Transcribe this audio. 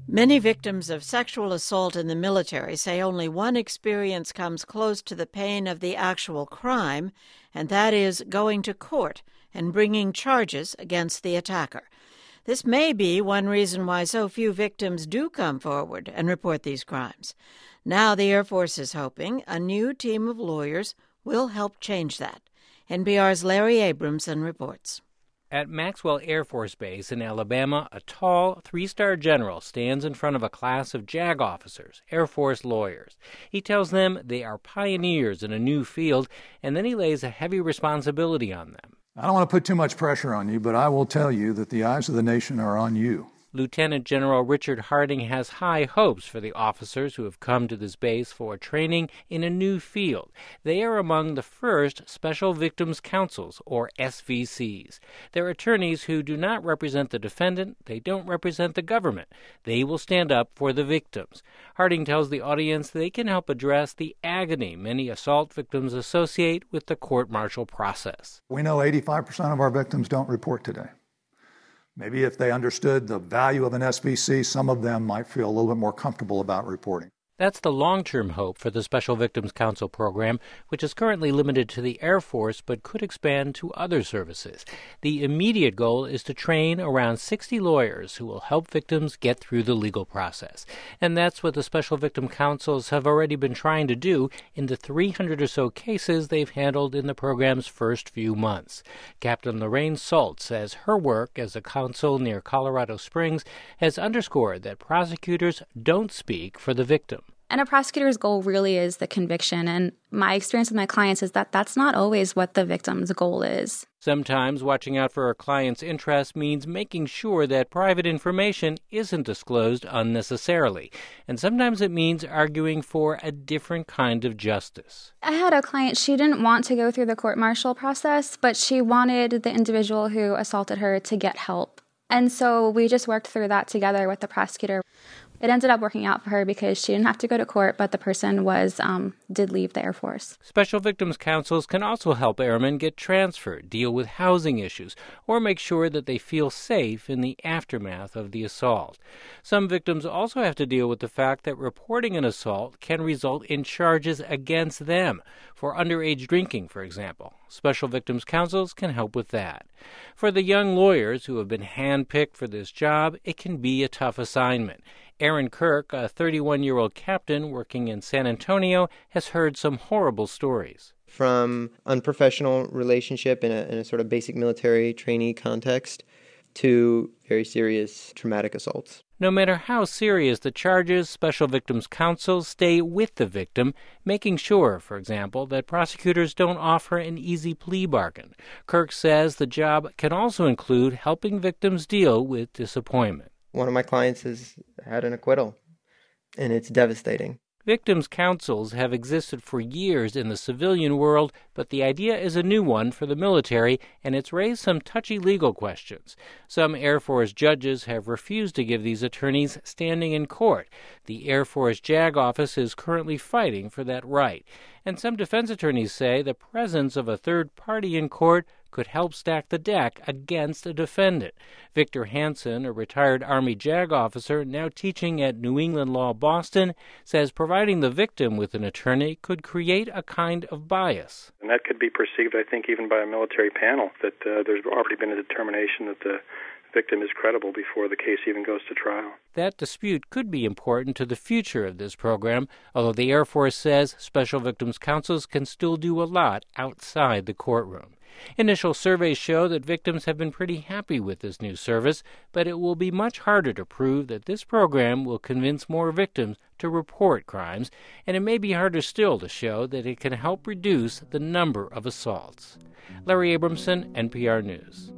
Many victims of sexual assault in the military say only one experience comes close to the pain of the actual crime, and that is going to court and bringing charges against the attacker. This may be one reason why so few victims do come forward and report these crimes. Now the Air Force is hoping a new team of lawyers will help change that. NPR's Larry Abramson reports. At Maxwell Air Force Base in Alabama, a tall, three-star general stands in front of a class of JAG officers, Air Force lawyers. He tells them they are pioneers in a new field, and then he lays a heavy responsibility on them. I don't want to put too much pressure on you, but I will tell you that the eyes of the nation are on you. Lieutenant General Richard Harding has high hopes for the officers who have come to this base for training in a new field. They are among the first Special Victims Counsels, or SVCs. They're attorneys who do not represent the defendant. They don't represent the government. They will stand up for the victims. Harding tells the audience they can help address the agony many assault victims associate with the court-martial process. We know 85% of our victims don't report today. Maybe if they understood the value of an SVC, some of them might feel a little bit more comfortable about reporting. That's the long-term hope for the Special Victims Counsel program, which is currently limited to the Air Force but could expand to other services. The immediate goal is to train around 60 lawyers who will help victims get through the legal process. And that's what the Special Victim Counsels have already been trying to do in the 300 or so cases they've handled in the program's first few months. Captain Lorraine Salt says her work as a counsel near Colorado Springs has underscored that prosecutors don't speak for the victim. And a prosecutor's goal really is the conviction. And my experience with my clients is that that's not always what the victim's goal is. Sometimes watching out for a client's interests means making sure that private information isn't disclosed unnecessarily. And sometimes it means arguing for a different kind of justice. I had a client, she didn't want to go through the court-martial process, but she wanted the individual who assaulted her to get help. And so we just worked through that together with the prosecutor. It ended up working out for her because she didn't have to go to court, but the person did leave the Air Force. Special Victims Counsels can also help airmen get transferred, deal with housing issues, or make sure that they feel safe in the aftermath of the assault. Some victims also have to deal with the fact that reporting an assault can result in charges against them for underage drinking, for example. Special Victims Counsels can help with that. For the young lawyers who have been handpicked for this job, it can be a tough assignment. Aaron Kirk, a 31-year-old captain working in San Antonio, has heard some horrible stories. From unprofessional relationship in a sort of basic military trainee context to very serious traumatic assaults. No matter how serious the charges, Special Victims Counsels stay with the victim, making sure, for example, that prosecutors don't offer an easy plea bargain. Kirk says the job can also include helping victims deal with disappointment. One of my clients has had an acquittal, and it's devastating. Victims' counsels have existed for years in the civilian world, but the idea is a new one for the military, and it's raised some touchy legal questions. Some Air Force judges have refused to give these attorneys standing in court. The Air Force JAG office is currently fighting for that right. And some defense attorneys say the presence of a third party in court could help stack the deck against a defendant. Victor Hansen, a retired Army JAG officer now teaching at New England Law Boston, says providing the victim with an attorney could create a kind of bias. And that could be perceived, I think, even by a military panel, that there's already been a determination that the victim is credible before the case even goes to trial. That dispute could be important to the future of this program, although the Air Force says Special Victims Counsels can still do a lot outside the courtroom. Initial surveys show that victims have been pretty happy with this new service, but it will be much harder to prove that this program will convince more victims to report crimes, and it may be harder still to show that it can help reduce the number of assaults. Larry Abramson, NPR News.